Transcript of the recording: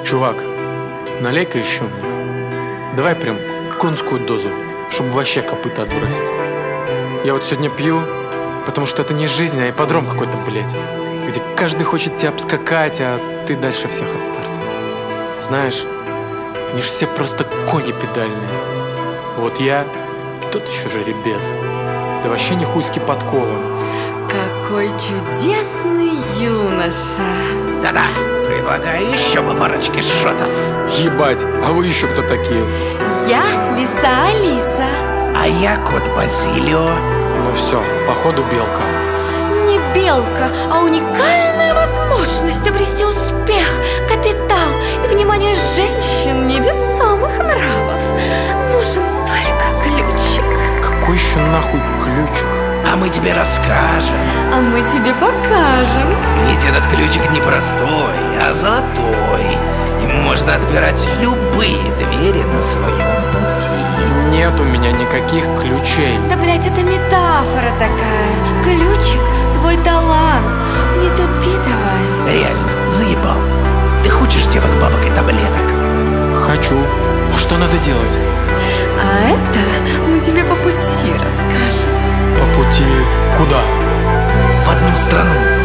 Чувак, налей-ка еще мне. Давай прям конскую дозу, чтобы вообще копыта отбросить. Я вот сегодня пью, потому что это не жизнь, а ипподром какой-то, блядь, где каждый хочет тебя обскакать, а ты дальше всех от старта. Знаешь, они же все просто кони педальные. Вот я тот еще жеребец. Да вообще не хуйски подкован. Какой чудесный юноша. Да-да, предлагаю еще по парочке шотов. Ебать, а вы еще кто такие? Я Лиса Алиса. А я кот Базилио. Ну все, походу белка. Не белка, а уникальная возможность обрести успех, капитал и внимание женщин невесомых нравов. Нужен только ключик. Какой еще нахуй ключик? А мы тебе расскажем. А мы тебе покажем. Ведь этот ключик не простой, а золотой. Им можно отпирать любые двери на своем пути. Нет у меня никаких ключей. Да, блять, это метафора такая. Ключик — твой талант. Не тупи давай. Реально, заебал. Ты хочешь девок, бабок и таблеток? Хочу. А что надо делать? А это мы тебе по пути расскажем. По пути куда? В одну страну.